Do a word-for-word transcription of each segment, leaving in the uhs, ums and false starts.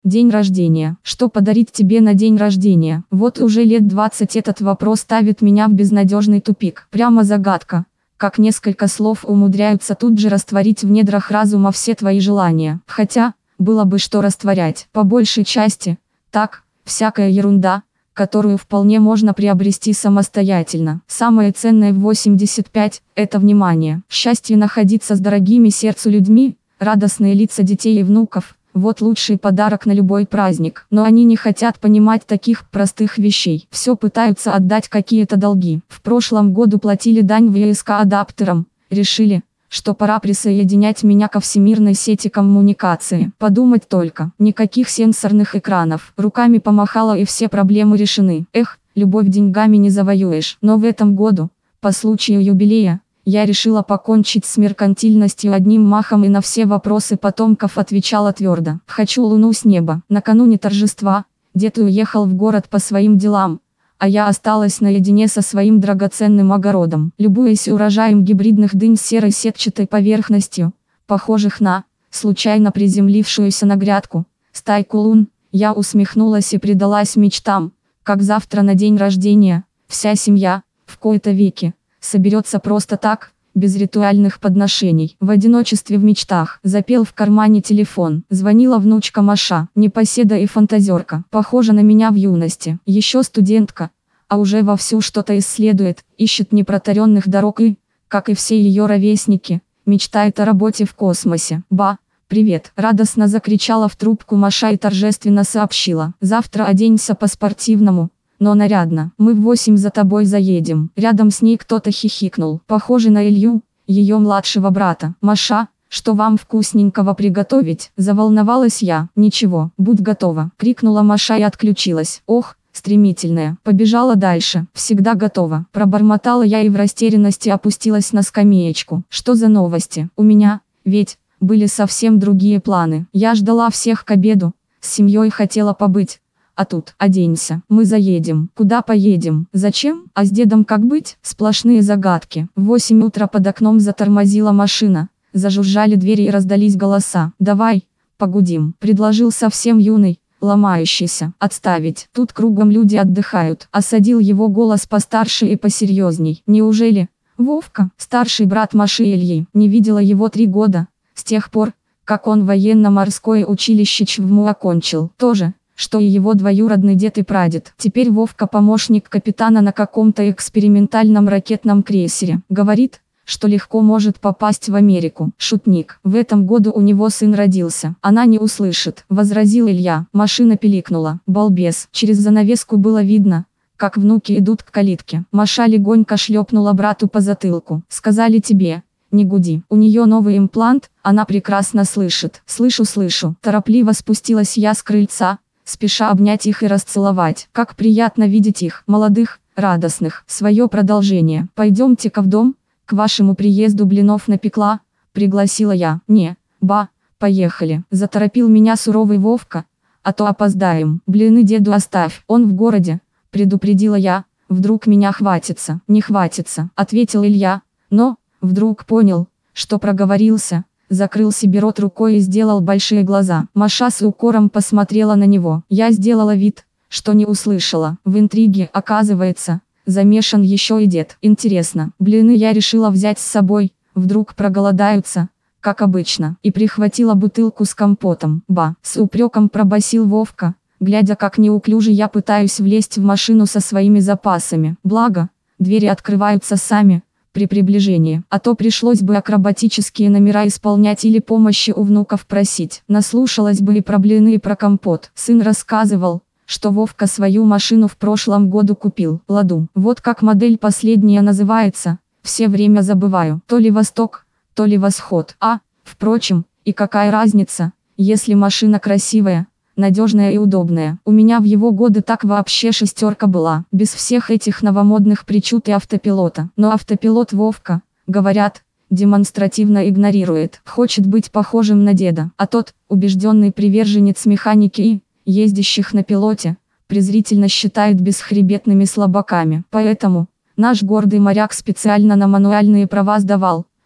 День рождения. Что подарить тебе на день рождения? Вот уже лет двадцать этот вопрос ставит меня в безнадежный тупик. Прямо загадка. Как несколько слов умудряются тут же растворить в недрах разума все твои желания. Хотя, было бы что растворять. По большей части, так, всякая ерунда, которую вполне можно приобрести самостоятельно. Самое ценное в восемьдесят пять – это внимание. Счастье находиться с дорогими сердцу людьми, радостные лица детей и внуков – вот лучший подарок на любой праздник. Но они не хотят понимать таких простых вещей. Все пытаются отдать какие-то долги. В прошлом году платили дань ви эс ка-адаптерам. Решили, что пора присоединять меня ко всемирной сети коммуникации. Подумать только, никаких сенсорных экранов. Руками помахала и все проблемы решены. Эх, любовь деньгами не завоюешь. Но в этом году, по случаю юбилея, я решила покончить с меркантильностью одним махом и на все вопросы потомков отвечала твердо. Хочу луну с неба. Накануне торжества, дед уехал в город по своим делам, а я осталась наедине со своим драгоценным огородом. Любуясь урожаем гибридных дынь с серой сетчатой поверхностью, похожих на случайно приземлившуюся на грядку стайку лун, я усмехнулась и предалась мечтам, как завтра на день рождения вся семья, в кои-то веки, соберется просто так, без ритуальных подношений. В одиночестве в мечтах. Запел в кармане телефон. Звонила внучка Маша, непоседа и фантазерка. Похожа на меня в юности. Еще студентка, а уже вовсю что-то исследует, ищет непротаренных дорог и, как и все ее ровесники, мечтает о работе в космосе. Ба, привет! Радостно закричала в трубку Маша и торжественно сообщила. Завтра оденься по-спортивному, но нарядно. Мы в восемь за тобой заедем. Рядом с ней кто-то хихикнул. Похожий на Илью, ее младшего брата. Маша, что вам вкусненького приготовить? Заволновалась я. Ничего, будь готова. Крикнула Маша и отключилась. Ох, стремительная. Побежала дальше. Всегда готова. Пробормотала я и в растерянности опустилась на скамеечку. Что за новости? У меня, ведь, были совсем другие планы. Я ждала всех к обеду. С семьей хотела побыть. А тут, оденься, мы заедем. Куда поедем? Зачем? А с дедом как быть? Сплошные загадки. В восемь утра под окном затормозила машина. Зажужжали двери и раздались голоса. Давай, погудим, предложил совсем юный, ломающийся. Отставить, тут кругом люди отдыхают. Осадил его голос постарше и посерьезней. Неужели? Вовка, старший брат Маши Ильи, не видела его три года. С тех пор, как он военно-морское училище ЧВМУ окончил. Тоже, что и его двоюродный дед и прадед. Теперь Вовка помощник капитана на каком-то экспериментальном ракетном крейсере. Говорит, что легко может попасть в Америку. Шутник. В этом году у него сын родился. Она не услышит, возразил Илья. Машина пиликнула. Балбес. Через занавеску было видно, как внуки идут к калитке. Маша легонько шлепнула брату по затылку. Сказали тебе, не гуди. У нее новый имплант, она прекрасно слышит. Слышу, слышу. Торопливо спустилась я с крыльца, спеша обнять их и расцеловать. Как приятно видеть их, молодых, радостных. Свое продолжение. Пойдемте-ка в дом, к вашему приезду блинов напекла, пригласила я. Не, ба, поехали. Заторопил меня суровый Вовка, а то опоздаем. Блины деду оставь, он в городе, предупредила я. Вдруг меня хватится. Не хватится, ответил Илья, но, вдруг понял, что проговорился. Закрыл себе рот рукой и сделал большие глаза. Маша с укором посмотрела на него. Я сделала вид, что не услышала. В интриге, оказывается, замешан еще и дед. Интересно, блины я решила взять с собой, вдруг проголодаются, как обычно. И прихватила бутылку с компотом. Ба, с упреком пробасил Вовка, глядя как неуклюже я пытаюсь влезть в машину со своими запасами. Благо, двери открываются сами при приближении, а то пришлось бы акробатические номера исполнять или помощи у внуков просить. Наслушалась бы и про блины, и про компот. Сын рассказывал, что Вовка свою машину в прошлом году купил, Ладу. Вот как модель последняя называется, все время забываю. То ли Восток, то ли Восход. А, впрочем, и какая разница, если машина красивая, надежная и удобная. У меня в его годы так вообще шестерка была, без всех этих новомодных причуд и автопилота. Но автопилот Вовка, говорят, демонстративно игнорирует. Хочет быть похожим на деда. А тот, убежденный приверженец механики и, ездящих на пилоте, презрительно считает бесхребетными слабаками. Поэтому, наш гордый моряк специально на мануальные права сдавал,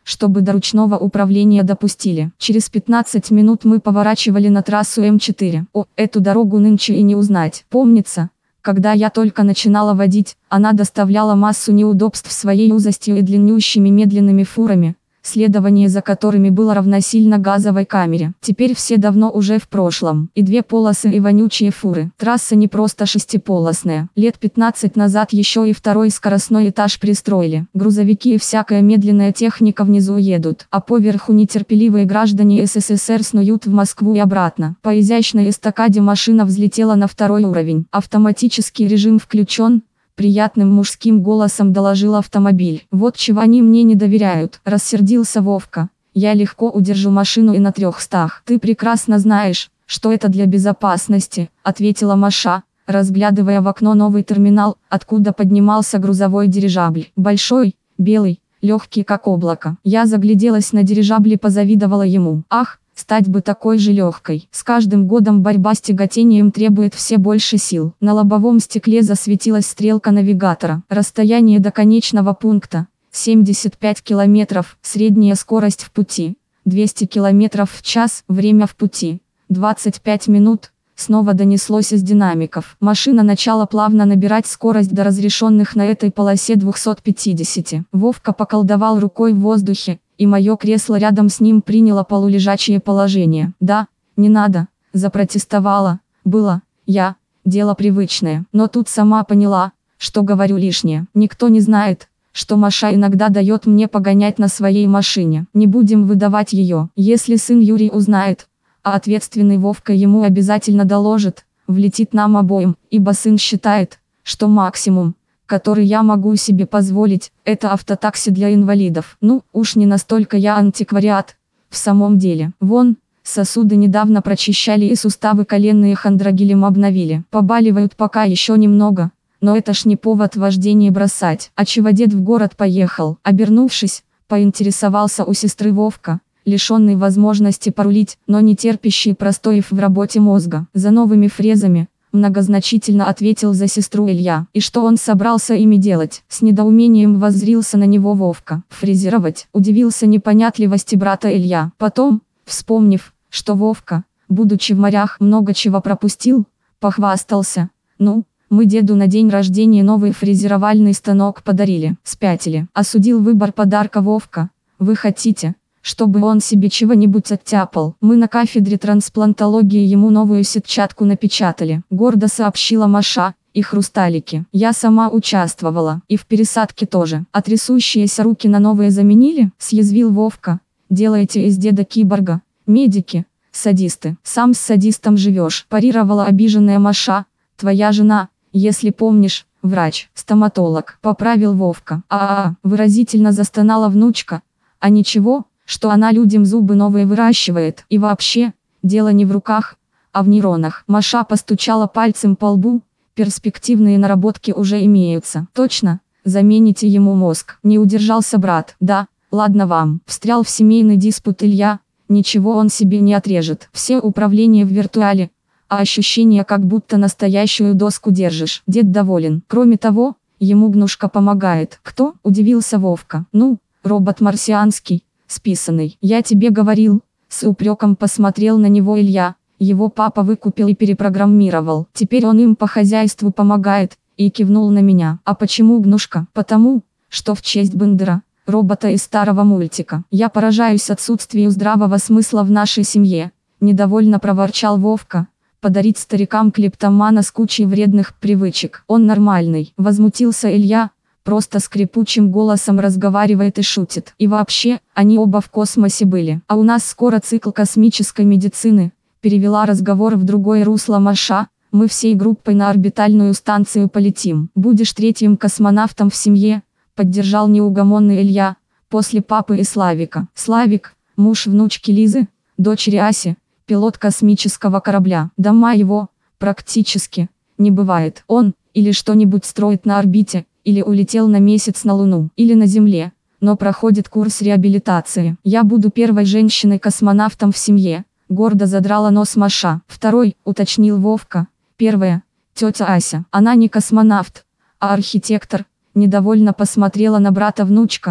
чтобы до ручного управления допустили. Через пятнадцать минут мы поворачивали на трассу М четыре. О, эту дорогу нынче и не узнать. Помнится, когда я только начинала водить, она доставляла массу неудобств своей узостью и длиннющими медленными фурами, следование за которыми было равносильно газовой камере. Теперь все давно уже в прошлом. И две полосы и вонючие фуры. Трасса не просто шестиполосная. Лет пятнадцать назад еще и второй скоростной этаж пристроили. Грузовики и всякая медленная техника внизу едут, а поверху нетерпеливые граждане СССР снуют в Москву и обратно. По изящной эстакаде машина взлетела на второй уровень. Автоматический режим включен. Приятным мужским голосом доложил автомобиль. Вот чего они мне не доверяют. Рассердился Вовка. Я легко удержу машину и на трехстах. Ты прекрасно знаешь, что это для безопасности, ответила Маша, разглядывая в окно новый терминал, откуда поднимался грузовой дирижабль. Большой, белый, легкий как облако. Я загляделась на дирижабль и позавидовала ему. Ах, стать бы такой же легкой. С каждым годом борьба с тяготением требует все больше сил. На лобовом стекле засветилась стрелка навигатора. Расстояние до конечного пункта – семьдесят пять километров. Средняя скорость в пути – двести километров в час. Время в пути – двадцать пять минут. Снова донеслось из динамиков. Машина начала плавно набирать скорость до разрешенных на этой полосе двухсот пятидесяти. Вовка поколдовал рукой в воздухе, и мое кресло рядом с ним приняло полулежачее положение. «Да, не надо», – запротестовала. «Было, я, дело привычное». Но тут сама поняла, что говорю лишнее. Никто не знает, что Маша иногда дает мне погонять на своей машине. Не будем выдавать ее. Если сын Юрий узнает, а ответственный Вовка ему обязательно доложит, влетит нам обоим, ибо сын считает, что максимум, который я могу себе позволить, это автотакси для инвалидов. Ну, уж не настолько я антиквариат, в самом деле. Вон, сосуды недавно прочищали и суставы коленные хондрогелем обновили. Побаливают пока еще немного, но это ж не повод вождение бросать. А чего дед в город поехал? Обернувшись, поинтересовался у сестры Вовка, лишенный возможности порулить, но не терпящий простоев в работе мозга. За новыми фрезами, многозначительно ответил за сестру Илья. И что он собрался ими делать? С недоумением воззрился на него Вовка. Фрезеровать, удивился непонятливости брата Илья. Потом, вспомнив, что Вовка, будучи в морях, много чего пропустил, похвастался. Ну, мы деду на день рождения новый фрезеровальный станок подарили. Спятили. Осудил выбор подарка Вовка. Вы хотите, чтобы он себе чего-нибудь оттяпал? Мы на кафедре трансплантологии ему новую сетчатку напечатали, гордо сообщила Маша, и хрусталики. Я сама участвовала, и в пересадке тоже. А трясущиеся руки на новые заменили? Съязвил Вовка. Делаете из деда киборга. Медики, садисты. Сам с садистом живешь, парировала обиженная Маша. Твоя жена, если помнишь, врач, стоматолог, поправил Вовка. А-а-а, выразительно застонала внучка. А ничего, что она людям зубы новые выращивает. И вообще, дело не в руках, а в нейронах. Маша постучала пальцем по лбу. Перспективные наработки уже имеются. Точно, замените ему мозг. Не удержался брат. Да, ладно вам. Встрял в семейный диспут Илья. Ничего он себе не отрежет. Все управление в виртуале, а ощущение, как будто настоящую доску держишь. Дед доволен. Кроме того, ему гнушка помогает. Кто? Удивился Вовка. Ну, робот марсианский. Списанный. Я тебе говорил, с упреком посмотрел на него Илья. Его папа выкупил и перепрограммировал. Теперь он им по хозяйству помогает, и кивнул на меня. А почему гнушка? Потому, что в честь Бендера, робота из старого мультика. Я поражаюсь отсутствию здравого смысла в нашей семье. Недовольно проворчал Вовка. Подарить старикам клептомана с кучей вредных привычек. Он нормальный. Возмутился Илья. Просто скрипучим голосом разговаривает и шутит. И вообще, они оба в космосе были. А у нас скоро цикл космической медицины. Перевела разговор в другое русло Маша. Мы всей группой на орбитальную станцию полетим. Будешь третьим космонавтом в семье, поддержал неугомонный Илья, после папы и Славика. Славик, муж внучки Лизы, дочери Аси, пилот космического корабля. Дома его, практически, не бывает. Он, или что-нибудь строит на орбите, или улетел на месяц на Луну, или на Земле, но проходит курс реабилитации. Я буду первой женщиной-космонавтом в семье, гордо задрала нос Маша. Второй, уточнил Вовка. Первая, тетя Ася. Она не космонавт, а архитектор. Недовольно посмотрела на брата внучка.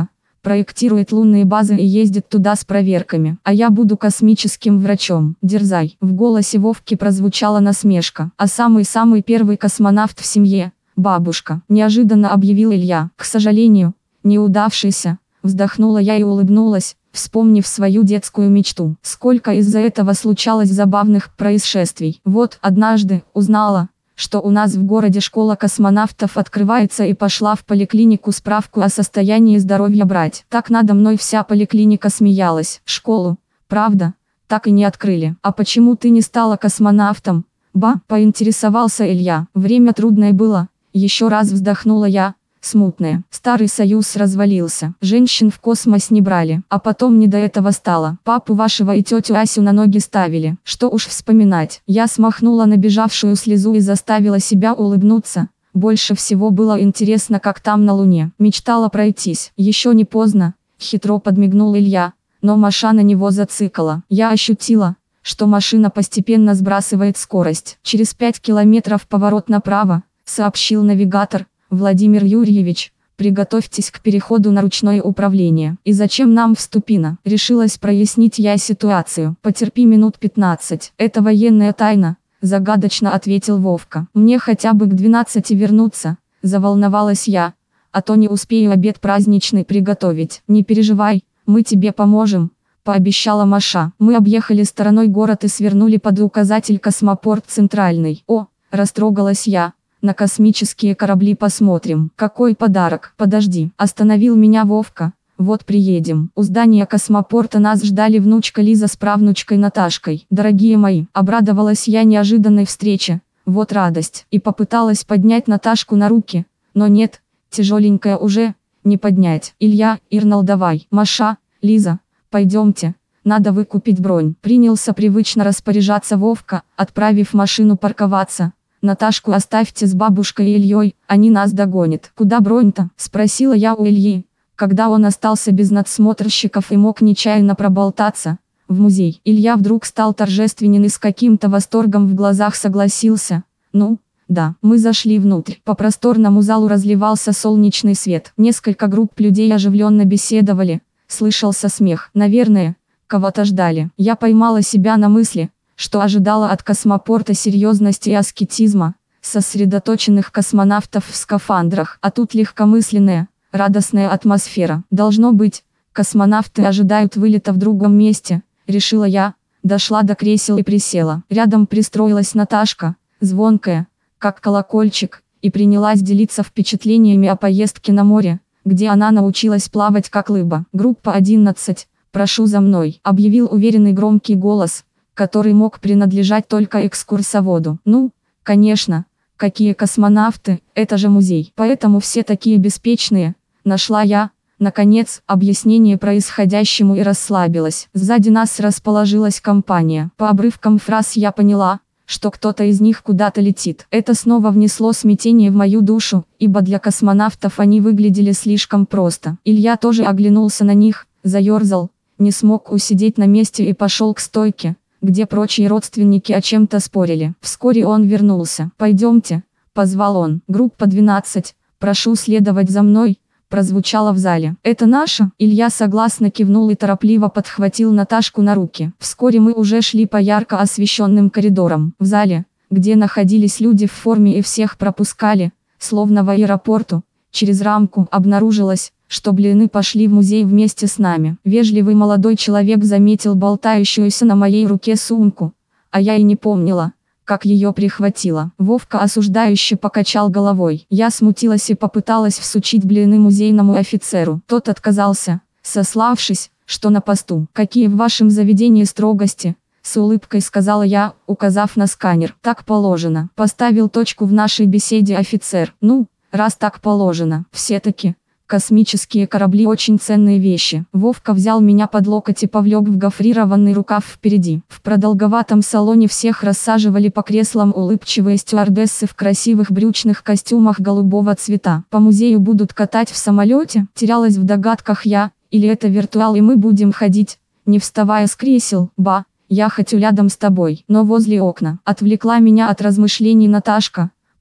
проектирует лунные базы и ездит туда с проверками. А я буду космическим врачом. Дерзай. В голосе Вовки прозвучала насмешка. А самый-самый первый космонавт в семье – бабушка. Неожиданно объявил Илья. К сожалению, неудавшийся. Вздохнула я и улыбнулась, вспомнив свою детскую мечту. Сколько из-за этого случалось забавных происшествий. Вот однажды узнала, что у нас в городе школа космонавтов открывается, и пошла в поликлинику справку о состоянии здоровья брать. Так надо мной вся поликлиника смеялась. Школу, правда, так и не открыли. А почему ты не стала космонавтом? Ба, поинтересовался Илья. Время трудное было. Еще раз вздохнула я. Смутное. Старый Союз развалился. Женщин в космос не брали. А потом не до этого стало. Папу вашего и тетю Асю на ноги ставили. Что уж вспоминать. Я смахнула набежавшую слезу и заставила себя улыбнуться. Больше всего было интересно, как там на Луне. Мечтала пройтись. Еще не поздно. Хитро подмигнул Илья. Но Маша на него зацикала. Я ощутила, что машина постепенно сбрасывает скорость. Через пять километров поворот направо, сообщил навигатор. Владимир Юрьевич, приготовьтесь к переходу на ручное управление. И зачем нам в Ступино? Решилась прояснить я ситуацию. Потерпи минут пятнадцать. Это военная тайна, загадочно ответил Вовка. Мне хотя бы к двенадцати вернуться, заволновалась я. А то не успею обед праздничный приготовить. Не переживай, мы тебе поможем, пообещала Маша. Мы объехали стороной город и свернули под указатель «Космопорт Центральный». О, растрогалась я. На космические корабли посмотрим. Какой подарок? Подожди. Остановил меня Вовка. Вот приедем. У здания космопорта нас ждали внучка Лиза с правнучкой Наташкой. Дорогие мои, обрадовалась я неожиданной встрече. Вот радость. И попыталась поднять Наташку на руки. Но нет, тяжеленькая уже, не поднять. Илья, Ирнал, давай. Маша, Лиза, пойдемте. Надо выкупить бронь. Принялся привычно распоряжаться Вовка, отправив машину парковаться. Наташку оставьте с бабушкой и Ильей, они нас догонят. Куда бронь-то? Спросила я у Ильи, когда он остался без надсмотрщиков и мог нечаянно проболтаться. В музей. Илья вдруг стал торжественен и с каким-то восторгом в глазах согласился. Ну, да. Мы зашли внутрь. По просторному залу разливался солнечный свет. Несколько групп людей оживленно беседовали. Слышался смех. Наверное, кого-то ждали. Я поймала себя на мысли, что ожидала от космопорта серьезности и аскетизма, сосредоточенных космонавтов в скафандрах, а тут легкомысленная, радостная атмосфера. Должно быть, космонавты ожидают вылета в другом месте, решила я, дошла до кресел и присела. Рядом пристроилась Наташка, звонкая, как колокольчик, и принялась делиться впечатлениями о поездке на море, где она научилась плавать как рыба. Группа одиннадцать, прошу за мной, объявил уверенный громкий голос, который мог принадлежать только экскурсоводу. Ну, конечно, какие космонавты, это же музей. Поэтому все такие беспечные, нашла я, наконец, объяснение происходящему и расслабилась. Сзади нас расположилась компания. По обрывкам фраз я поняла, что кто-то из них куда-то летит. Это снова внесло смятение в мою душу, ибо для космонавтов они выглядели слишком просто. Илья тоже оглянулся на них, заерзал, не смог усидеть на месте и пошел к стойке, где прочие родственники о чем-то спорили. Вскоре он вернулся. «Пойдемте», — позвал он. «Группа двенадцать, прошу следовать за мной», — прозвучало в зале. «Это наша?» Илья согласно кивнул и торопливо подхватил Наташку на руки. Вскоре мы уже шли по ярко освещенным коридорам. В зале, где находились люди в форме и всех пропускали, словно в аэропорту, через рамку обнаружилось, что блины пошли в музей вместе с нами. Вежливый молодой человек заметил болтающуюся на моей руке сумку, а я и не помнила, как ее прихватила. Вовка осуждающе покачал головой. Я смутилась и попыталась всучить блины музейному офицеру. Тот отказался, сославшись, что на посту. «Какие в вашем заведении строгости?» — с улыбкой сказала я, указав на сканер. «Так положено». Поставил точку в нашей беседе офицер. «Ну, раз так положено, все-таки космические корабли очень ценные вещи». Вовка взял меня под локоть и повлек в гофрированный рукав впереди. В продолговатом салоне всех рассаживали по креслам улыбчивые стюардессы в красивых брючных костюмах голубого цвета. «По музею будут катать в самолете?» Терялась в догадках я. «Или это виртуал и мы будем ходить, не вставая с кресел?» «Ба, я хочу рядом с тобой, но возле окна». Отвлекла меня от размышлений Наташка,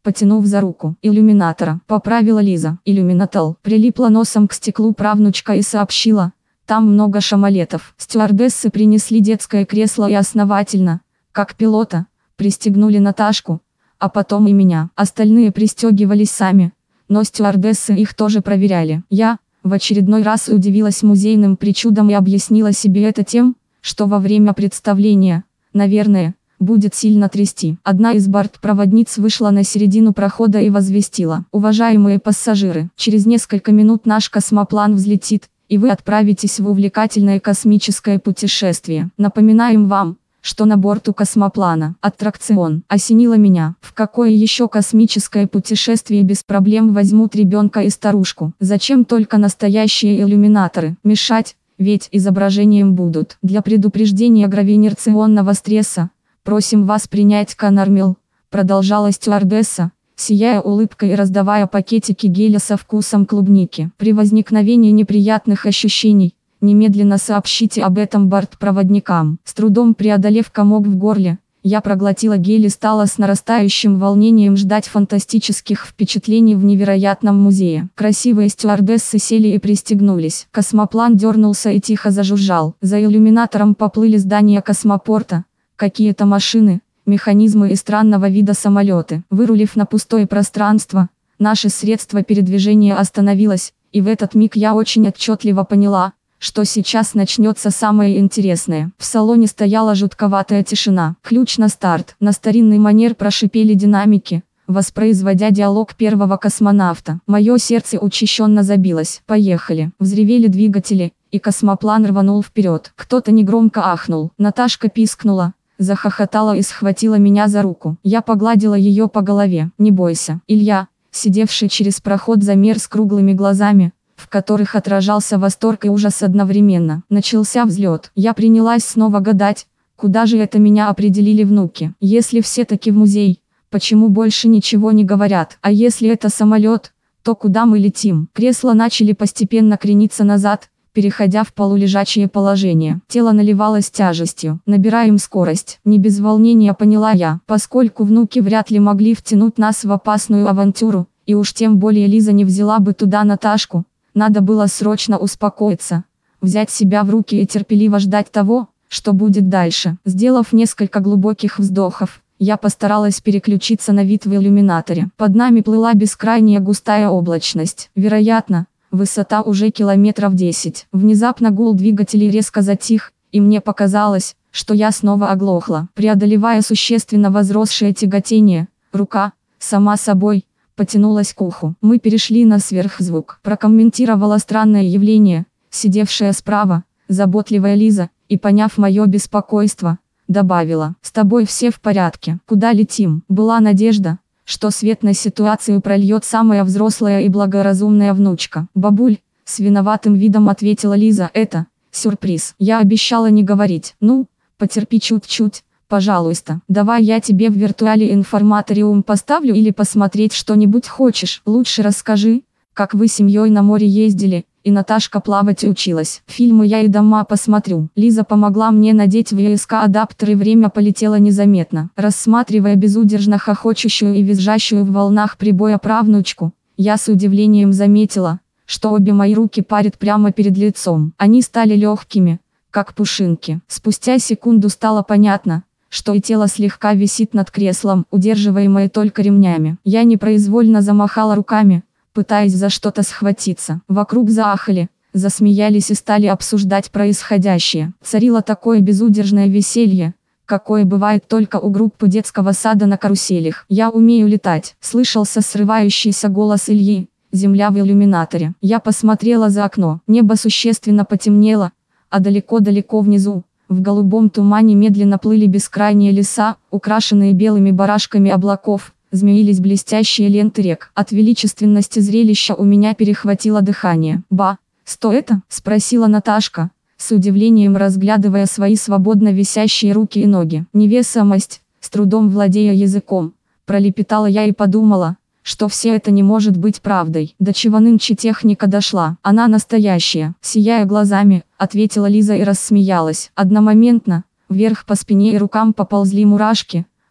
потянув за руку иллюминатора. Поправила Лиза. Иллюминатор. Прилипла носом к стеклу правнучка и сообщила. Там много шамалетов. Стюардессы принесли детское кресло и основательно, как пилота, пристегнули Наташку, а потом и меня. Остальные пристегивались сами, но стюардессы их тоже проверяли. Я в очередной раз удивилась музейным причудам и объяснила себе это тем, что во время представления, наверное, будет сильно трясти. Одна из бортпроводниц вышла на середину прохода и возвестила: уважаемые пассажиры, через несколько минут наш космоплан взлетит, и вы отправитесь в увлекательное космическое путешествие. Напоминаем вам, что на борту космоплана аттракцион. Осенило меня. В какое еще космическое путешествие без проблем возьмут ребенка и старушку? Зачем только настоящие иллюминаторы? Мешать, ведь изображением будут. Для предупреждения гравиинерционного стресса, просим вас принять Конормил, продолжала стюардесса, сияя улыбкой и раздавая пакетики геля со вкусом клубники. При возникновении неприятных ощущений, немедленно сообщите об этом бортпроводникам. С трудом преодолев комок в горле, я проглотила гель и стала с нарастающим волнением ждать фантастических впечатлений в невероятном музее. Красивые стюардессы сели и пристегнулись. Космоплан дернулся и тихо зажужжал. За иллюминатором поплыли здания космопорта, какие-то машины, механизмы и странного вида самолеты. Вырулив на пустое пространство, наше средство передвижения остановилось, и в этот миг я очень отчетливо поняла, что сейчас начнется самое интересное. В салоне стояла жутковатая тишина. Ключ на старт. На старинный манер прошипели динамики, воспроизводя диалог первого космонавта. Мое сердце учащенно забилось. Поехали. Взревели двигатели, и космоплан рванул вперед. Кто-то негромко ахнул. Наташка пискнула, захохотала и схватила меня за руку. Я погладила ее по голове. Не бойся. Илья, сидевший через проход, замер с круглыми глазами, в которых отражался восторг и ужас одновременно. Начался взлет. Я принялась снова гадать, куда же это меня определили внуки. Если все таки в музей, почему больше ничего не говорят? А если это самолет, то куда мы летим? Кресла начали постепенно крениться назад, переходя в полулежачее положение. Тело наливалось тяжестью. Набираем скорость. Не без волнения поняла я, поскольку внуки вряд ли могли втянуть нас в опасную авантюру, и уж тем более Лиза не взяла бы туда Наташку. Надо было срочно успокоиться, взять себя в руки и терпеливо ждать того, что будет дальше. Сделав несколько глубоких вздохов, я постаралась переключиться на вид в иллюминаторе. Под нами плыла бескрайняя густая облачность. Вероятно, высота уже километров десять. Внезапно гул двигателей резко затих, и мне показалось, что я снова оглохла. Преодолевая существенно возросшее тяготение, рука, сама собой, потянулась к уху. Мы перешли на сверхзвук. Прокомментировала странное явление, сидевшая справа, заботливая Лиза, и, поняв мое беспокойство, добавила: с тобой все в порядке. Куда летим? Была надежда, что свет на ситуацию прольет самая взрослая и благоразумная внучка. Бабуль, с виноватым видом ответила Лиза, это сюрприз. Я обещала не говорить. Ну, потерпи чуть-чуть. Пожалуйста, давай я тебе в виртуале информаториум поставлю или посмотреть что-нибудь хочешь. Лучше расскажи, как вы семьей на море ездили, и Наташка плавать училась. Фильмы я и дома посмотрю. Лиза помогла мне надеть ви эс ка-адаптер, и время полетело незаметно. Рассматривая безудержно хохочущую и визжащую в волнах прибоя правнучку, я с удивлением заметила, что обе мои руки парят прямо перед лицом. Они стали легкими, как пушинки. Спустя секунду стало понятно, что и тело слегка висит над креслом, удерживаемое только ремнями. Я непроизвольно замахала руками, пытаясь за что-то схватиться. Вокруг заахали, засмеялись и стали обсуждать происходящее. Царило такое безудержное веселье, какое бывает только у группы детского сада на каруселях. «Я умею летать», — слышался срывающийся голос Ильи. Земля в иллюминаторе. Я посмотрела за окно. Небо существенно потемнело, а далеко-далеко внизу, в голубом тумане, медленно плыли бескрайние леса, украшенные белыми барашками облаков, змеились блестящие ленты рек. От величественности зрелища у меня перехватило дыхание. «Ба, что это?» – спросила Наташка, с удивлением разглядывая свои свободно висящие руки и ноги. «Невесомость», с трудом владея языком, пролепетала я и подумала, что все это не может быть правдой. До чего нынче техника дошла? Она настоящая. Сияя глазами, ответила Лиза и рассмеялась. Одномоментно, вверх по спине и рукам поползли мурашки,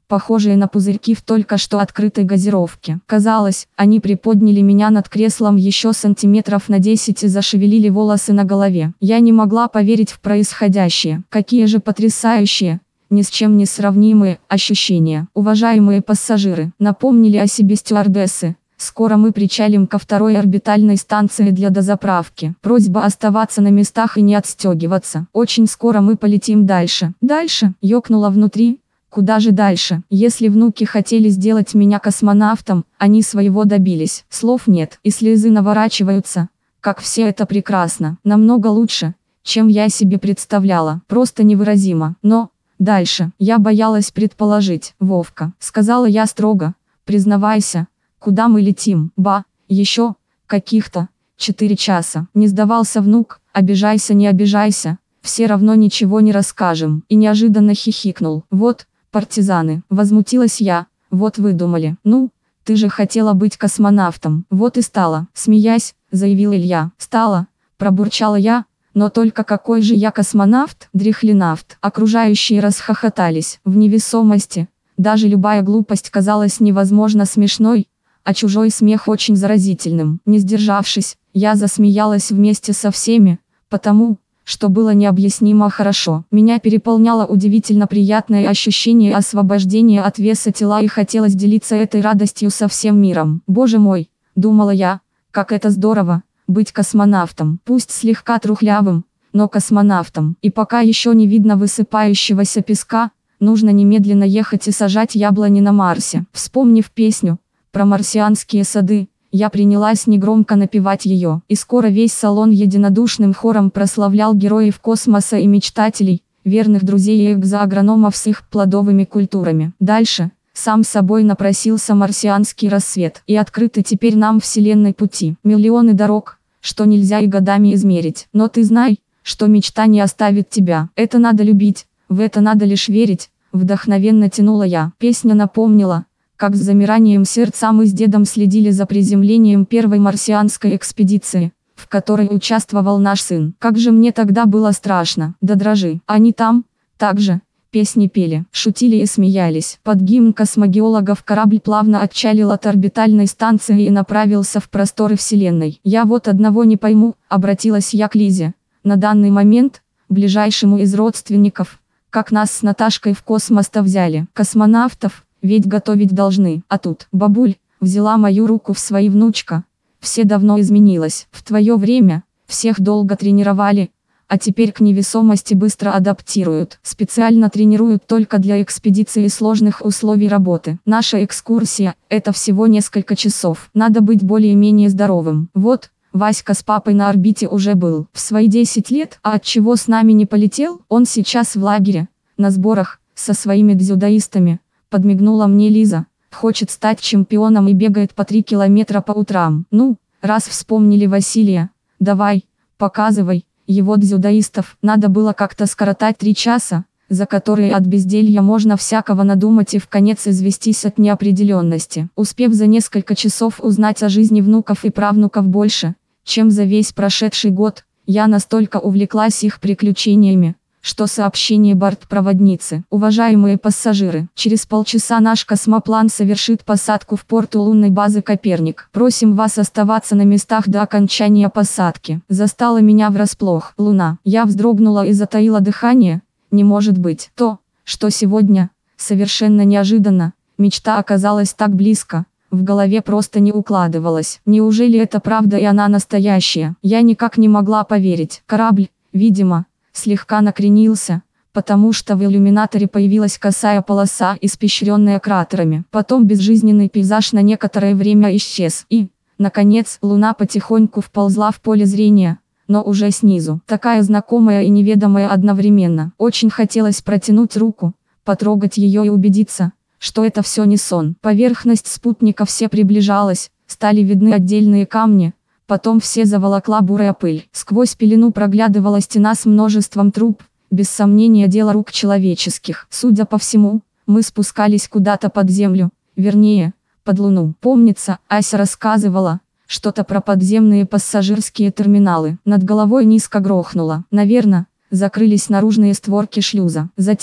похожие на пузырьки в только что открытой газировке. Казалось, они приподняли меня над креслом еще сантиметров на десять и зашевелили волосы на голове. Я не могла поверить в происходящее. Какие же потрясающие, ни с чем не сравнимые ощущения. Уважаемые пассажиры, напомнили о себе стюардессы. Скоро мы причалим ко второй орбитальной станции для дозаправки. Просьба оставаться на местах и не отстегиваться. Очень скоро мы полетим дальше. Дальше, ёкнуло внутри. Куда же дальше? Если внуки хотели сделать меня космонавтом, они своего добились. Слов нет, и слезы наворачиваются. Как все это прекрасно. Намного лучше, чем я себе представляла. Просто невыразимо. Но, дальше, я боялась предположить. Вовка, сказала я строго, признавайся. Куда мы летим? Ба, еще, каких-то, четыре часа. Не сдавался внук, обижайся, не обижайся, все равно ничего не расскажем. И неожиданно хихикнул. Вот, партизаны, возмутилась я, вот вы думали. Ну, ты же хотела быть космонавтом. Вот и стала, смеясь, заявил Илья. Стала, пробурчала я, но только какой же я космонавт? Дряхленавт. Окружающие расхохотались. В невесомости, даже любая глупость казалась невозможно смешной, а чужой смех очень заразительным. Не сдержавшись, я засмеялась вместе со всеми, потому, что было необъяснимо хорошо. Меня переполняло удивительно приятное ощущение освобождения от веса тела и хотелось делиться этой радостью со всем миром. Боже мой, думала я, как это здорово, быть космонавтом. Пусть слегка трухлявым, но космонавтом. И пока еще не видно высыпающегося песка, нужно немедленно ехать и сажать яблони на Марсе. Вспомнив песню про марсианские сады, я принялась негромко напевать ее, и скоро весь салон единодушным хором прославлял героев космоса и мечтателей, верных друзей и экзоагрономов с их плодовыми культурами. Дальше, сам собой напросился марсианский рассвет, и открыты теперь нам вселенной пути. Миллионы дорог, что нельзя и годами измерить. Но ты знай, что мечта не оставит тебя. Это надо любить, в это надо лишь верить, вдохновенно тянула я. Песня напомнила, как с замиранием сердца мы с дедом следили за приземлением первой марсианской экспедиции, в которой участвовал наш сын. Как же мне тогда было страшно, да дрожи. Они там, также, песни пели, шутили и смеялись. Под гимн космогеологов корабль плавно отчалил от орбитальной станции и направился в просторы Вселенной. Я вот одного не пойму, обратилась я к Лизе. На данный момент, ближайшему из родственников, как нас с Наташкой в космос-то взяли. Космонавтов, ведь готовить должны. А тут, бабуль, взяла мою руку в свои внучка. Все давно изменилось. В твое время, всех долго тренировали, а теперь к невесомости быстро адаптируют. Специально тренируют только для экспедиции и сложных условий работы. Наша экскурсия – это всего несколько часов. Надо быть более-менее здоровым. Вот, Васька с папой на орбите уже был. В свои десять лет, а от чего с нами не полетел? Он сейчас в лагере, на сборах, со своими дзюдоистами. Подмигнула мне Лиза. Хочет стать чемпионом и бегает по три километра по утрам. Ну, раз вспомнили Василия, давай, показывай, его дзюдоистов. Надо было как-то скоротать три часа, за которые от безделья можно всякого надумать и вконец известись от неопределенности. Успев за несколько часов узнать о жизни внуков и правнуков больше, чем за весь прошедший год, я настолько увлеклась их приключениями, что сообщение бортпроводницы. Уважаемые пассажиры, через полчаса наш космоплан совершит посадку в порту лунной базы Коперник. Просим вас оставаться на местах до окончания посадки. Застала меня врасплох Луна. Я вздрогнула и затаила дыхание. Не может быть. То, что сегодня, совершенно неожиданно, мечта оказалась так близко, в голове просто не укладывалась. Неужели это правда и она настоящая? Я никак не могла поверить. Корабль, видимо, слегка накренился, потому что в иллюминаторе появилась косая полоса, испещренная кратерами. Потом безжизненный пейзаж на некоторое время исчез. И, наконец, Луна потихоньку вползла в поле зрения, но уже снизу. Такая знакомая и неведомая одновременно. Очень хотелось протянуть руку, потрогать ее и убедиться, что это все не сон. Поверхность спутника все приближалась, стали видны отдельные камни. Потом все заволокла бурая пыль. Сквозь пелену проглядывала стена с множеством труб, без сомнения дело рук человеческих. Судя по всему, мы спускались куда-то под землю, вернее, под Луну. Помнится, Ася рассказывала что-то про подземные пассажирские терминалы. Над головой низко грохнуло. Наверно, закрылись наружные створки шлюза. Затем,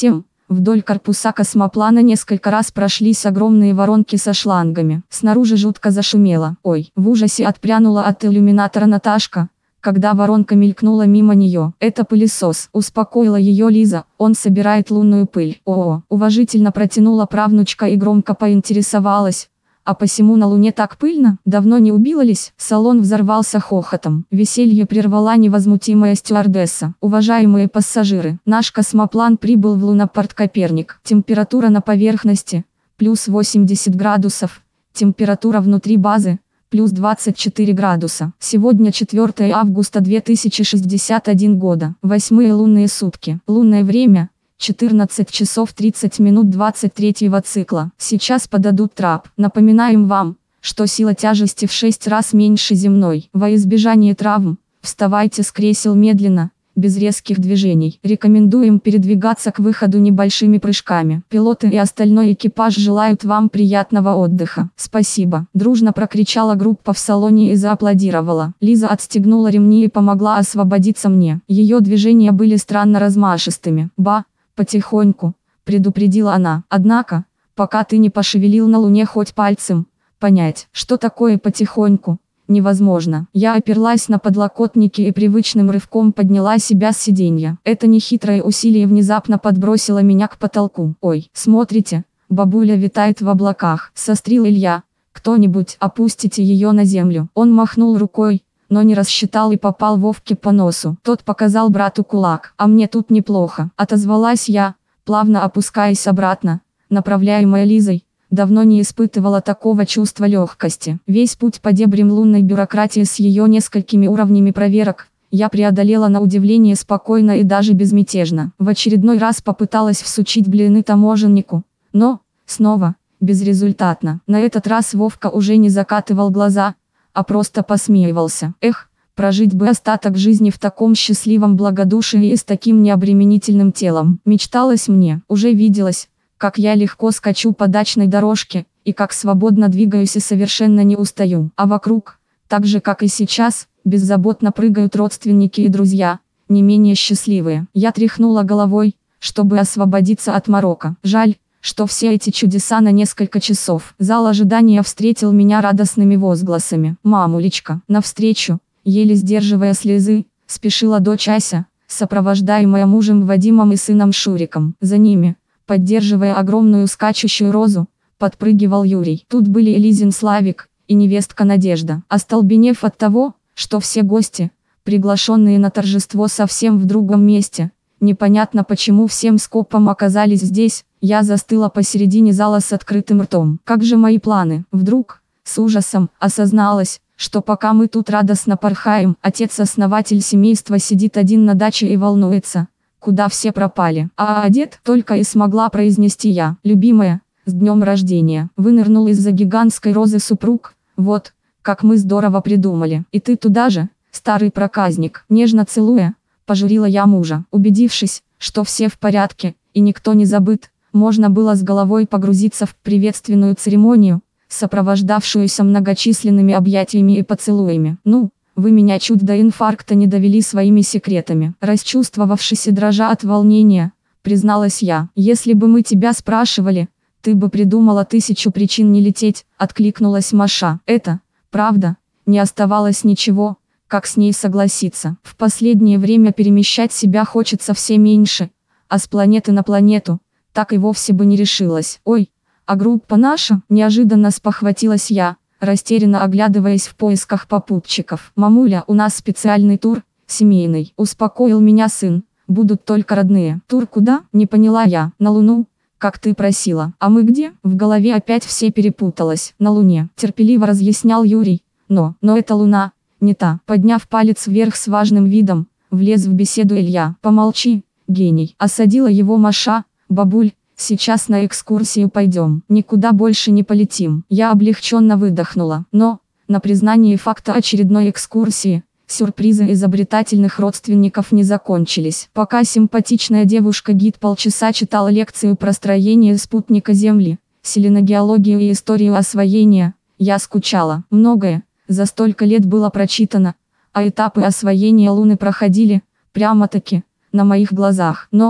Вдоль корпуса космоплана несколько раз прошлись огромные воронки со шлангами. Снаружи жутко зашумело. Ой, в ужасе отпрянула от иллюминатора Наташка, когда воронка мелькнула мимо нее. Это пылесос, успокоила ее Лиза, он собирает лунную пыль. О, уважительно протянула правнучка и громко поинтересовалась. А посему на Луне так пыльно? Давно не убилались? Салон взорвался хохотом. Веселье прервала невозмутимая стюардесса. Уважаемые пассажиры, наш космоплан прибыл в лунопорт Коперник. Температура на поверхности плюс восемьдесят градусов. Температура внутри базы плюс двадцать четыре градуса. Сегодня четвёртое августа две тысячи шестьдесят один года. Восьмые лунные сутки. Лунное время четырнадцать часов тридцать минут двадцать третьего цикла. Сейчас подадут трап. Напоминаем вам, что сила тяжести в шесть раз меньше земной. Во избежание травм, вставайте с кресел медленно, без резких движений. Рекомендуем передвигаться к выходу небольшими прыжками. Пилоты и остальной экипаж желают вам приятного отдыха. Спасибо. Дружно прокричала группа в салоне и зааплодировала. Лиза отстегнула ремни и помогла освободиться мне. Ее движения были странно размашистыми. Ба. Потихоньку, предупредила она. Однако, пока ты не пошевелил на Луне хоть пальцем, понять, что такое потихоньку, невозможно. Я оперлась на подлокотники и привычным рывком подняла себя с сиденья. Это нехитрое усилие внезапно подбросило меня к потолку. Ой, смотрите, бабуля витает в облаках. Сострил Илья. Кто-нибудь, опустите ее на землю. Он махнул рукой, но не рассчитал и попал Вовке по носу. Тот показал брату кулак. А мне тут неплохо, отозвалась я, плавно опускаясь обратно, направляемая Лизой. Давно не испытывала такого чувства легкости. Весь путь по дебрям лунной бюрократии с ее несколькими уровнями проверок я преодолела на удивление спокойно и даже безмятежно. В очередной раз попыталась всучить блины таможеннику, но, снова, безрезультатно. На этот раз Вовка уже не закатывал глаза, а просто посмеивался. Эх, прожить бы остаток жизни в таком счастливом благодушии и с таким необременительным телом. Мечталось мне, уже виделось, как я легко скачу по дачной дорожке, и как свободно двигаюсь и совершенно не устаю. А вокруг, так же как и сейчас, беззаботно прыгают родственники и друзья, не менее счастливые. Я тряхнула головой, чтобы освободиться от морока. Жаль, что все эти чудеса на несколько часов. Зал ожидания встретил меня радостными возгласами. «Мамулечка!» Навстречу, еле сдерживая слезы, спешила дочь Ася, сопровождаемая мужем Вадимом и сыном Шуриком. За ними, поддерживая огромную скачущую розу, подпрыгивал Юрий. Тут были и Лизин Славик, и невестка Надежда. Остолбенев от того, что все гости, приглашенные на торжество совсем в другом месте, непонятно почему всем скопом оказались здесь, я застыла посередине зала с открытым ртом. Как же мои планы? Вдруг, с ужасом, осозналась, что пока мы тут радостно порхаем, отец-основатель семейства сидит один на даче и волнуется, куда все пропали. А дед только и смогла произнести я. Любимая, с днем рождения. Вынырнул из-за гигантской розы супруг. Вот, как мы здорово придумали. И ты туда же, старый проказник. Нежно целуя, пожурила я мужа. Убедившись, что все в порядке, и никто не забыт, можно было с головой погрузиться в приветственную церемонию, сопровождавшуюся многочисленными объятиями и поцелуями. Ну, вы меня чуть до инфаркта не довели своими секретами. Расчувствовавшись и дрожа от волнения, призналась я. Если бы мы тебя спрашивали, ты бы придумала тысячу причин не лететь, откликнулась Маша. Это, правда, не оставалось ничего, как с ней согласиться. В последнее время перемещать себя хочется все меньше, а с планеты на планету, так и вовсе бы не решилась. Ой, а группа наша, неожиданно спохватилась я, растерянно оглядываясь в поисках попутчиков. Мамуля, у нас специальный тур, семейный, успокоил меня сын, будут только родные. Тур куда? Не поняла я. На Луну, как ты просила. А мы где? В голове опять все перепуталось. На Луне, терпеливо разъяснял Юрий. Но, но это Луна, не та. Подняв палец вверх с важным видом, влез в беседу Илья. Помолчи, гений. Осадила его Маша. Бабуль, сейчас на экскурсию пойдем. Никуда больше не полетим. Я облегченно выдохнула. Но, на признании факта очередной экскурсии, сюрпризы изобретательных родственников не закончились. Пока симпатичная девушка-гид полчаса читала лекцию про строение спутника Земли, селеногеологию и историю освоения, я скучала. Многое за столько лет было прочитано, а этапы освоения Луны проходили, прямо-таки, на моих глазах. Но,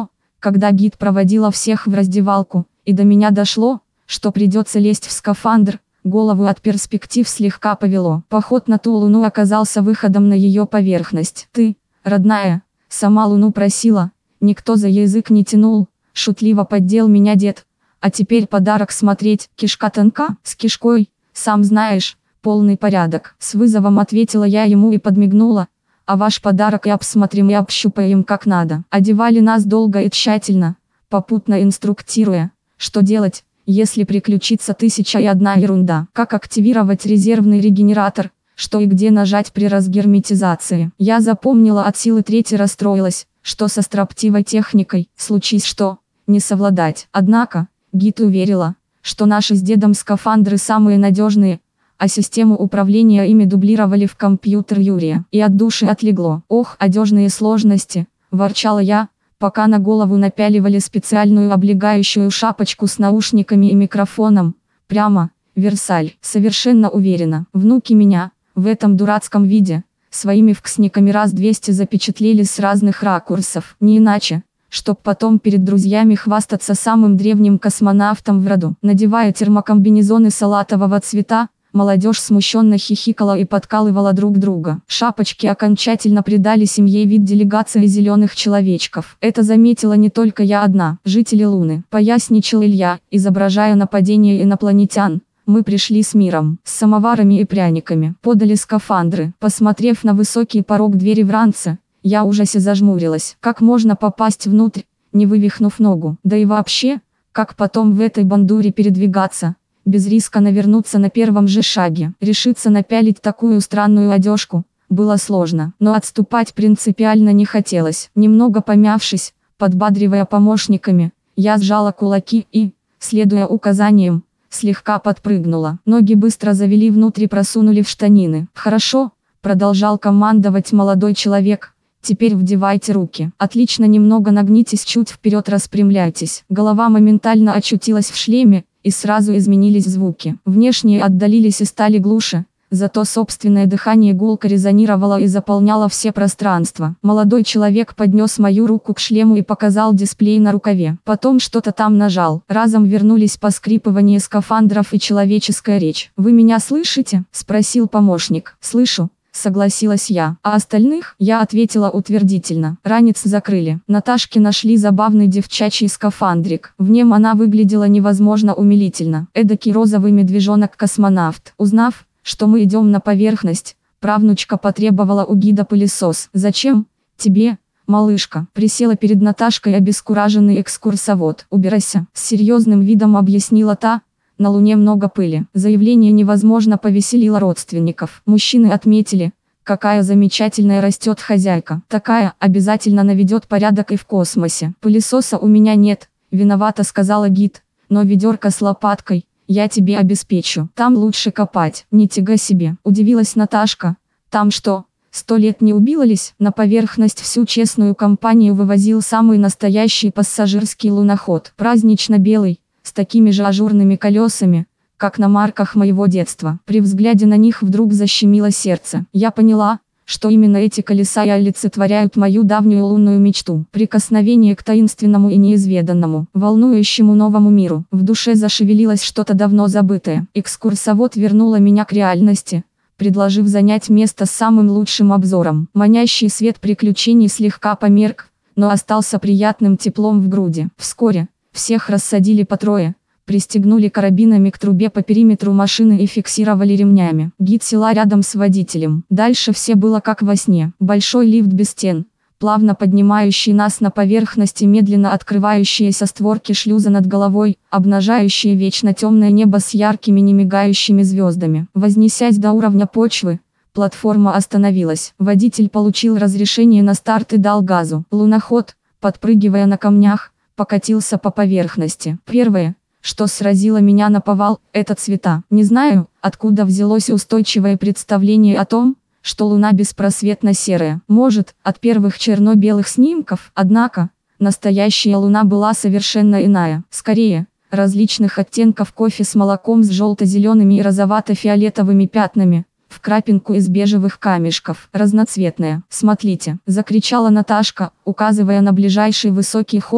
когда гид проводила всех в раздевалку, и до меня дошло, что придется лезть в скафандр, голову от перспектив слегка повело. Поход на ту луну оказался выходом на ее поверхность. «Ты, родная, сама луну просила, никто за язык не тянул», шутливо поддел меня дед. «А теперь подарок смотреть, кишка тонка, с кишкой, сам знаешь, полный порядок». С вызовом ответила я ему и подмигнула. «А ваш подарок и обсмотрим и общупаем как надо». Одевали нас долго и тщательно, попутно инструктируя, что делать, если приключится тысяча и одна ерунда. Как активировать резервный регенератор, что и где нажать при разгерметизации. Я запомнила от силы трети, расстроилась, что со строптивой техникой, случись что, не совладать. Однако, гид уверила, что наши с дедом скафандры самые надежные, а систему управления ими дублировали в компьютер Юрия. И от души отлегло. «Ох, одежные сложности», – ворчала я, пока на голову напяливали специальную облегающую шапочку с наушниками и микрофоном. Прямо, Версаль. Совершенно уверена, внуки меня, в этом дурацком виде, своими вксниками раз двести запечатлели с разных ракурсов. Не иначе, чтоб потом перед друзьями хвастаться самым древним космонавтом в роду. Надевая термокомбинезоны салатового цвета, молодежь смущенно хихикала и подкалывала друг друга. Шапочки окончательно придали семье вид делегации зеленых человечков. Это заметила не только я одна. «Жители Луны», — поясничал Илья, изображая нападение инопланетян. «Мы пришли с миром, с самоварами и пряниками». Подали скафандры. Посмотрев на высокий порог двери в ранце, я в ужасе зажмурилась. Как можно попасть внутрь, не вывихнув ногу? Да и вообще, как потом в этой бандуре передвигаться, без риска навернуться на первом же шаге? Решиться напялить такую странную одежку было сложно, но отступать принципиально не хотелось. Немного помявшись, подбадривая помощниками, я сжала кулаки и, следуя указаниям, слегка подпрыгнула. Ноги быстро завели внутрь и просунули в штанины. «Хорошо», — продолжал командовать молодой человек. «Теперь вдевайте руки. Отлично, немного нагнитесь, чуть вперед распрямляйтесь». Голова моментально очутилась в шлеме, и сразу изменились звуки. Внешние отдалились и стали глуше, зато собственное дыхание гулко резонировало и заполняло все пространства. Молодой человек поднес мою руку к шлему и показал дисплей на рукаве. Потом что-то там нажал. Разом вернулись поскрипывание скафандров и человеческая речь. «Вы меня слышите?» – спросил помощник. «Слышу», — согласилась я. «А остальных?» Я ответила утвердительно. Ранец закрыли. Наташке нашли забавный девчачий скафандрик. В нем она выглядела невозможно умилительно. Эдакий розовый медвежонок-космонавт. Узнав, что мы идем на поверхность, правнучка потребовала у гида пылесос. «Зачем тебе, малышка?» Присела перед Наташкой обескураженный экскурсовод. «Убирайся», — с серьезным видом объяснила та. «На Луне много пыли». Заявление невозможно повеселило родственников. Мужчины отметили, какая замечательная растет хозяйка. Такая обязательно наведет порядок и в космосе. «Пылесоса у меня нет», — виновата сказала гид, «но ведерко с лопаткой я тебе обеспечу. Там лучше копать». «Не тяга себе», — удивилась Наташка. «Там что, сто лет не убилались?» На поверхность всю честную компанию вывозил самый настоящий пассажирский луноход. Празднично-белый, с такими же ажурными колесами, как на марках моего детства. При взгляде на них вдруг защемило сердце. Я поняла, что именно эти колеса и олицетворяют мою давнюю лунную мечту. Прикосновение к таинственному и неизведанному, волнующему новому миру. В душе зашевелилось что-то давно забытое. Экскурсовод вернула меня к реальности, предложив занять место с самым лучшим обзором. Манящий свет приключений слегка померк, но остался приятным теплом в груди. Вскоре всех рассадили по трое, пристегнули карабинами к трубе по периметру машины и фиксировали ремнями. Гид села рядом с водителем. Дальше все было как во сне. Большой лифт без стен, плавно поднимающий нас на поверхность и медленно открывающиеся створки шлюза над головой, обнажающие вечно темное небо с яркими немигающими звездами. Вознесясь до уровня почвы, платформа остановилась. Водитель получил разрешение на старт и дал газу. Луноход, подпрыгивая на камнях, покатился по поверхности. Первое, что сразило меня наповал, это цвета. Не знаю, откуда взялось устойчивое представление о том, что Луна беспросветно серая. Может, от первых черно-белых снимков. Однако, настоящая Луна была совершенно иная. Скорее, различных оттенков кофе с молоком с желто-зелеными и розовато-фиолетовыми пятнами, в крапинку из бежевых камешков. «Разноцветная. Смотрите», — закричала Наташка, указывая на ближайший высокий холм,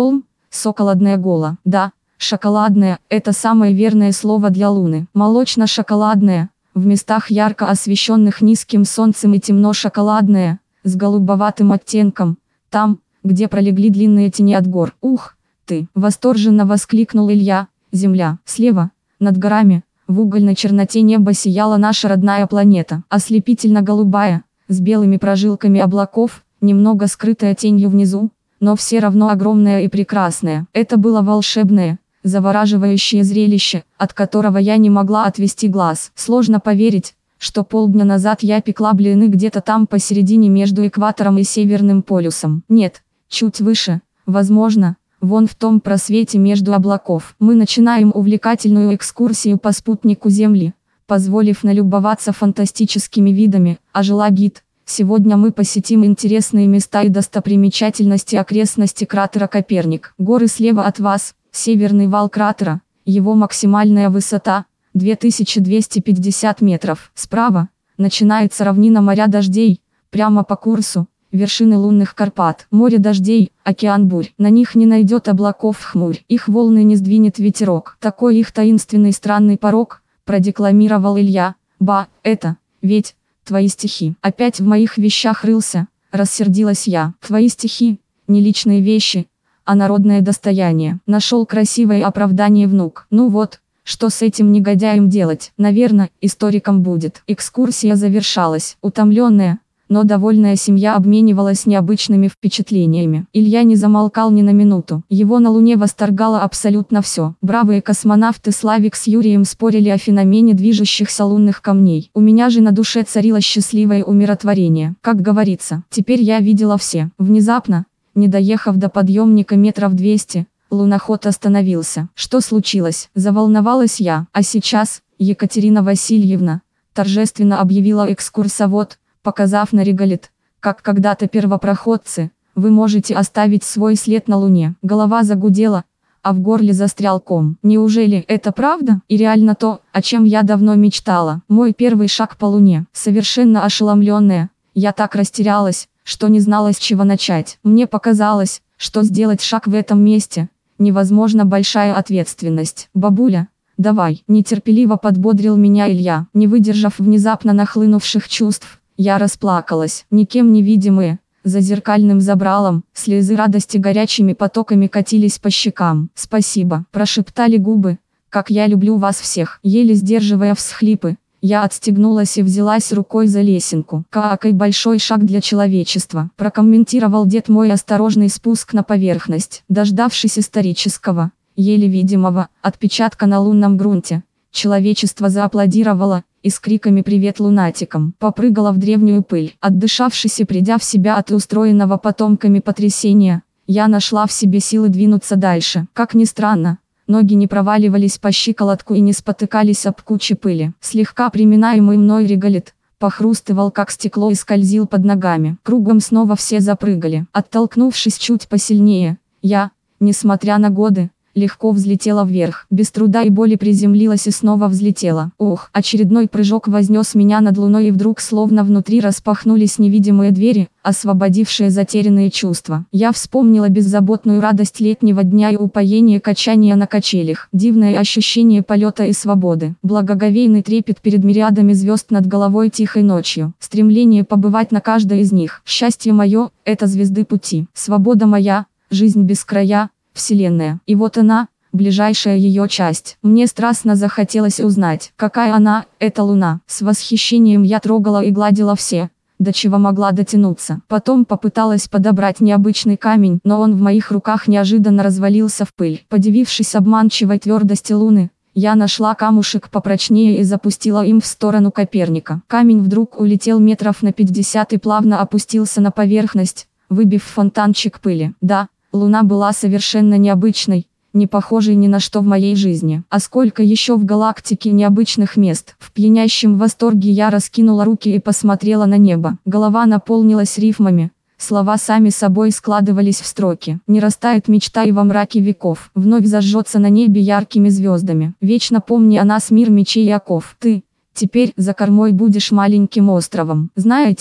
Шоколадная гола. Да, шоколадная – это самое верное слово для Луны. Молочно-шоколадная, в местах ярко освещенных низким солнцем, и темно-шоколадная, с голубоватым оттенком, там, где пролегли длинные тени от гор. Ух ты! Восторженно воскликнул Илья. Земля. Слева, над горами, в угольной черноте неба сияла наша родная планета. Ослепительно-голубая, с белыми прожилками облаков, немного скрытая тенью внизу, но все равно огромная и прекрасная. Это было волшебное, завораживающее зрелище, от которого я не могла отвести глаз. Сложно поверить, что полдня назад я пекла блины где-то там посередине между экватором и Северным полюсом. Нет, чуть выше, возможно, вон в том просвете между облаков. Мы начинаем увлекательную экскурсию по спутнику Земли, позволив налюбоваться фантастическими видами, ожила гид. Сегодня мы посетим интересные места и достопримечательности окрестности кратера Коперник. Горы слева от вас, северный вал кратера, его максимальная высота – две тысячи двести пятьдесят метров. Справа начинается равнина моря дождей, прямо по курсу – вершины лунных Карпат. Море дождей, океан бурь. На них не найдет облаков хмурь. Их волны не сдвинет ветерок. Такой их таинственный странный порог, продекламировал Илья. Ба, это, ведь, твои стихи. Опять в моих вещах рылся, рассердилась я. Твои стихи, не личные вещи, а народное достояние. Нашел красивое оправдание внук. Ну вот, что с этим негодяем делать? Наверное, историком будет. Экскурсия завершалась. Утомленная, но довольная семья обменивалась необычными впечатлениями. Илья не замолкал ни на минуту. Его на Луне восторгало абсолютно все. Бравые космонавты Славик с Юрием спорили о феномене движущихся лунных камней. У меня же на душе царило счастливое умиротворение. Как говорится, теперь я видела все. Внезапно, не доехав до подъемника метров двести, луноход остановился. Что случилось? Заволновалась я. А сейчас, Екатерина Васильевна, торжественно объявила экскурсовод, показав на реголит, как когда-то первопроходцы, вы можете оставить свой след на Луне. Голова загудела, а в горле застрял ком. Неужели это правда? И реально то, о чем я давно мечтала. Мой первый шаг по Луне. Совершенно ошеломленная, я так растерялась, что не знала, с чего начать. Мне показалось, что сделать шаг в этом месте невозможно, большая ответственность. Бабуля, давай, нетерпеливо подбодрил меня Илья. Не выдержав внезапно нахлынувших чувств, я расплакалась. Никем невидимые, за зеркальным забралом, слезы радости горячими потоками катились по щекам. Спасибо, прошептали губы, как я люблю вас всех. Еле сдерживая всхлипы, я отстегнулась и взялась рукой за лесенку. Какой большой шаг для человечества, прокомментировал дед мой осторожный спуск на поверхность. Дождавшись исторического, еле видимого, отпечатка на лунном грунте, человечество зааплодировало и с криками «Привет лунатикам!» попрыгало в древнюю пыль. Отдышавшись и придя в себя от устроенного потомками потрясения, я нашла в себе силы двинуться дальше. Как ни странно, ноги не проваливались по щиколотку и не спотыкались об кучи пыли. Слегка приминаемый мной реголит похрустывал как стекло и скользил под ногами. Кругом снова все запрыгали. Оттолкнувшись чуть посильнее, я, несмотря на годы, легко взлетела вверх. Без труда и боли приземлилась и снова взлетела. Ох, очередной прыжок вознес меня над луной, и вдруг словно внутри распахнулись невидимые двери, освободившие затерянные чувства. Я вспомнила беззаботную радость летнего дня и упоение качания на качелях. Дивное ощущение полета и свободы. Благоговейный трепет перед мириадами звезд над головой тихой ночью. Стремление побывать на каждой из них. Счастье мое – это звезды пути. Свобода моя – жизнь без края. Вселенная. И вот она, ближайшая ее часть. Мне страстно захотелось узнать, какая она, эта Луна. С восхищением я трогала и гладила все, до чего могла дотянуться. Потом попыталась подобрать необычный камень, но он в моих руках неожиданно развалился в пыль. Подивившись обманчивой твердости Луны, я нашла камушек попрочнее и запустила им в сторону Коперника. Камень вдруг улетел метров на пятьдесят и плавно опустился на поверхность, выбив фонтанчик пыли. Да, Луна была совершенно необычной, не похожей ни на что в моей жизни. А сколько еще в галактике необычных мест. В пьянящем восторге я раскинула руки и посмотрела на небо. Голова наполнилась рифмами, слова сами собой складывались в строки. Не растает мечта и во мраке веков. Вновь зажжется на небе яркими звездами. Вечно помни о нас мир мечей и оков. Ты, теперь за кормой будешь маленьким островом. Знаете,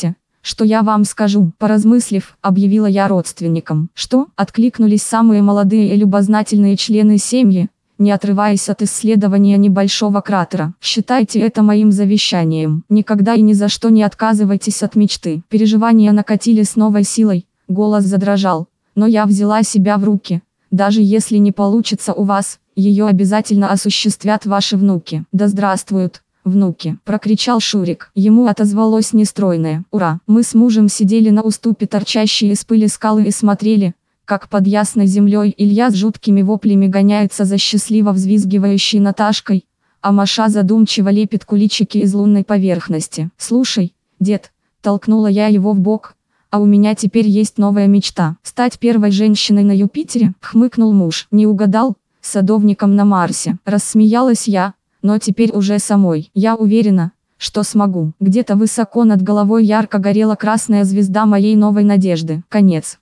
что я вам скажу?» Поразмыслив, объявила я родственникам. «Что?» — откликнулись самые молодые и любознательные члены семьи, не отрываясь от исследования небольшого кратера. «Считайте это моим завещанием. Никогда и ни за что не отказывайтесь от мечты». Переживания накатили с новой силой, голос задрожал, но я взяла себя в руки. «Даже если не получится у вас, ее обязательно осуществят ваши внуки». «Да здравствуют внуки!» — прокричал Шурик. Ему отозвалось нестройное «Ура!». Мы с мужем сидели на уступе, торчащей из пыли скалы, и смотрели, как под ясной землей Илья с жуткими воплями гоняется за счастливо взвизгивающей Наташкой, а Маша задумчиво лепит куличики из лунной поверхности. «Слушай, дед», — толкнула я его в бок, — «а у меня теперь есть новая мечта. Стать первой женщиной на Юпитере», — хмыкнул муж. «Не угадал? Садовником на Марсе». Рассмеялась я, но теперь уже самой. Я уверена, что смогу. Где-то высоко над головой ярко горела красная звезда моей новой надежды. Конец.